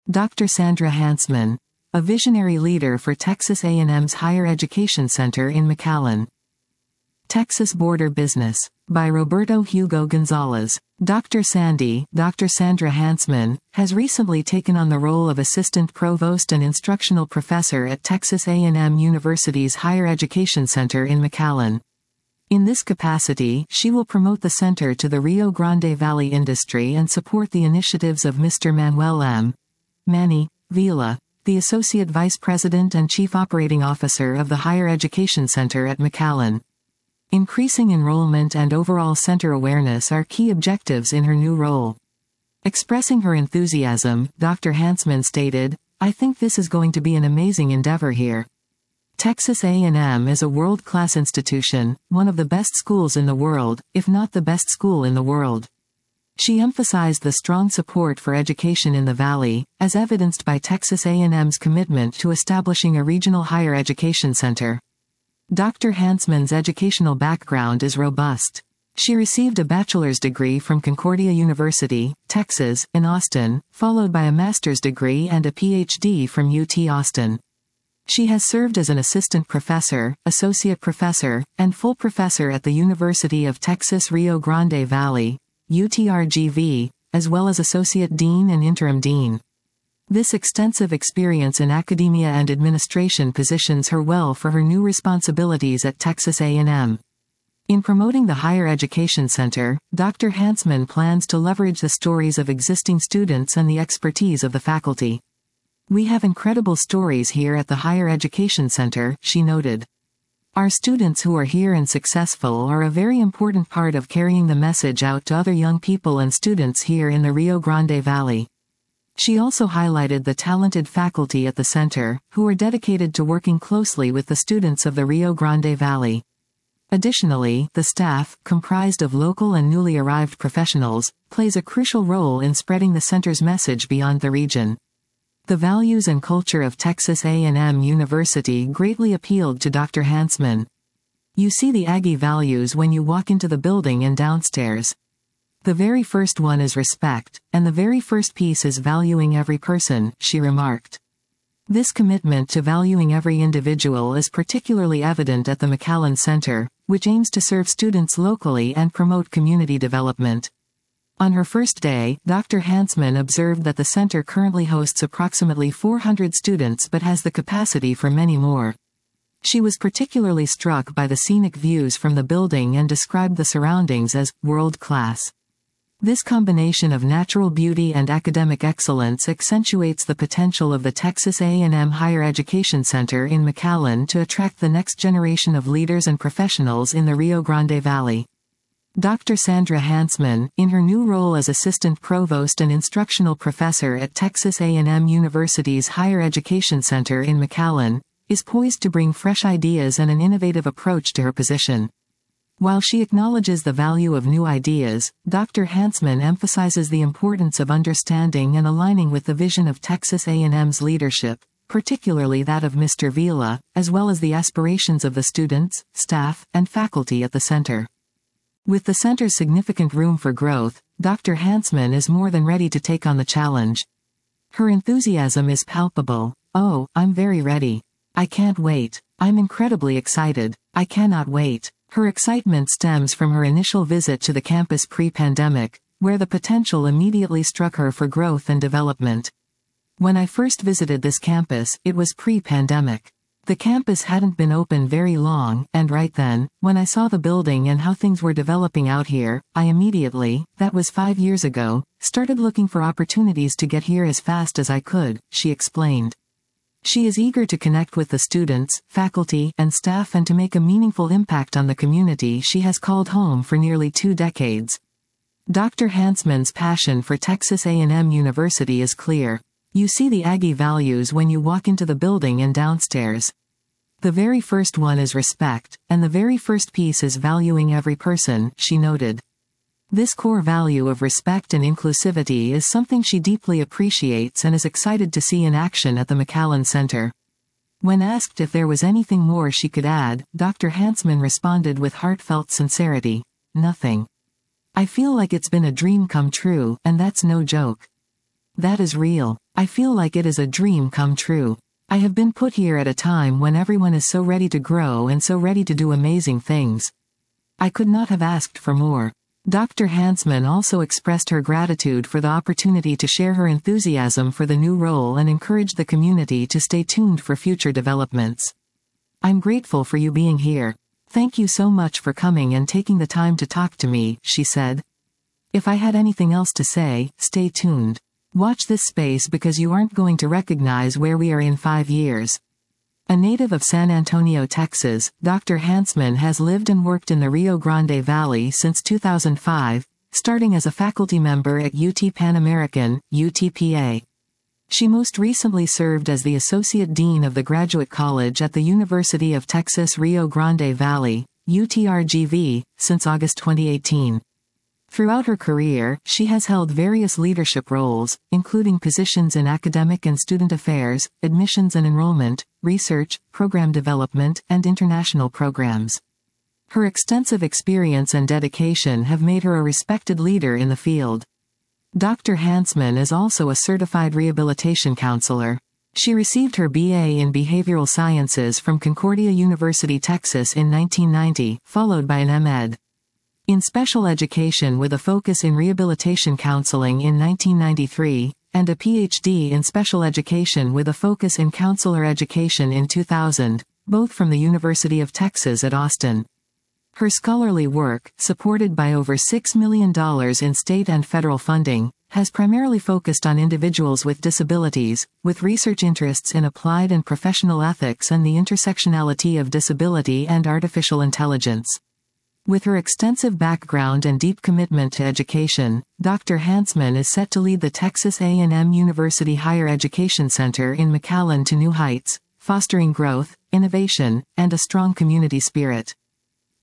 Dr. Sandra Hansman, a visionary leader for Texas A&M's Higher Education Center in McAllen. Texas Border Business, by Roberto Hugo Gonzalez. Dr. Sandra Hansman, has recently taken on the role of Assistant Provost and Instructional Professor at Texas A&M University's Higher Education Center in McAllen. In this capacity, she will promote the center to the Rio Grande Valley industry and support the initiatives of Mr. Manuel M. Manny Vila, the Associate Vice President and Chief Operating Officer of the Higher Education Center at McAllen. Increasing enrollment and overall center awareness are key objectives in her new role. Expressing her enthusiasm, Dr. Hansman stated, "I think this is going to be an amazing endeavor here. Texas A&M is a world-class institution, one of the best schools in the world, if not the best school in the world." She emphasized the strong support for education in the Valley, as evidenced by Texas A&M's commitment to establishing a regional higher education center. Dr. Hansman's educational background is robust. She received a bachelor's degree from Concordia University, Texas, in Austin, followed by a master's degree and a PhD from UT Austin. She has served as an assistant professor, associate professor, and full professor at the University of Texas Rio Grande Valley, UTRGV, as well as associate dean and interim dean. This extensive experience in academia and administration positions her well for her new responsibilities at Texas A&M. In promoting the Higher Education Center, Dr. Hansman plans to leverage the stories of existing students and the expertise of the faculty. "We have incredible stories here at the Higher Education Center," she noted. "Our students who are here and successful are a very important part of carrying the message out to other young people and students here in the Rio Grande Valley." She also highlighted the talented faculty at the center, who are dedicated to working closely with the students of the Rio Grande Valley. Additionally, the staff, comprised of local and newly arrived professionals, plays a crucial role in spreading the center's message beyond the region. The values and culture of Texas A&M University greatly appealed to Dr. Hansman. "You see the Aggie values when you walk into the building and downstairs. The very first one is respect, and the very first piece is valuing every person," she remarked. This commitment to valuing every individual is particularly evident at the McAllen Center, which aims to serve students locally and promote community development. On her first day, Dr. Hansman observed that the center currently hosts approximately 400 students but has the capacity for many more. She was particularly struck by the scenic views from the building and described the surroundings as world-class. This combination of natural beauty and academic excellence accentuates the potential of the Texas A&M Higher Education Center in McAllen to attract the next generation of leaders and professionals in the Rio Grande Valley. Dr. Sandra Hansman, in her new role as Assistant Provost and Instructional Professor at Texas A&M University's Higher Education Center in McAllen, is poised to bring fresh ideas and an innovative approach to her position. While she acknowledges the value of new ideas, Dr. Hansman emphasizes the importance of understanding and aligning with the vision of Texas A&M's leadership, particularly that of Mr. Vila, as well as the aspirations of the students, staff, and faculty at the center. With the center's significant room for growth, Dr. Hansman is more than ready to take on the challenge. Her enthusiasm is palpable. "Oh, I'm very ready. I can't wait. I'm incredibly excited. I cannot wait." Her excitement stems from her initial visit to the campus pre-pandemic, where the potential immediately struck her for growth and development. "When I first visited this campus, it was pre-pandemic. The campus hadn't been open very long, and right then, when I saw the building and how things were developing out here, I immediately, that was 5 years ago, started looking for opportunities to get here as fast as I could," she explained. She is eager to connect with the students, faculty, and staff and to make a meaningful impact on the community she has called home for nearly 2 decades. Dr. Hansman's passion for Texas A&M University is clear. "You see the Aggie values when you walk into the building and downstairs. The very first one is respect, and the very first piece is valuing every person," she noted. This core value of respect and inclusivity is something she deeply appreciates and is excited to see in action at the McAllen Center. When asked if there was anything more she could add, Dr. Hansman responded with heartfelt sincerity, "Nothing. I feel like it's been a dream come true, and that's no joke. That is real. I feel like it is a dream come true. I have been put here at a time when everyone is so ready to grow and so ready to do amazing things. I could not have asked for more. Dr. Hansman also expressed her gratitude for the opportunity to share her enthusiasm for the new role and encouraged the community to stay tuned for future developments. I'm grateful for you being here. Thank you so much for coming and taking the time to talk to me, she said. If I had anything else to say, stay tuned. Watch this space because you aren't going to recognize where we are in 5 years. A native of San Antonio, Texas, Dr. Hansman has lived and worked in the Rio Grande Valley since 2005, starting as a faculty member at UT Pan American, UTPA. She most recently served as the Associate Dean of the Graduate College at the University of Texas Rio Grande Valley, UTRGV, since August 2018. Throughout her career, she has held various leadership roles, including positions in academic and student affairs, admissions and enrollment, research, program development, and international programs. Her extensive experience and dedication have made her a respected leader in the field. Dr. Hansman is also a certified rehabilitation counselor. She received her BA in Behavioral Sciences from Concordia University, Texas in 1990, followed by an M.Ed. in Special Education with a focus in Rehabilitation Counseling in 1993, and a Ph.D. in Special Education with a focus in Counselor Education in 2000, both from the University of Texas at Austin. Her scholarly work, supported by over $6 million in state and federal funding, has primarily focused on individuals with disabilities, with research interests in applied and professional ethics and the intersectionality of disability and artificial intelligence. With her extensive background and deep commitment to education, Dr. Hansman is set to lead the Texas A&M University Higher Education Center in McAllen to new heights, fostering growth, innovation, and a strong community spirit.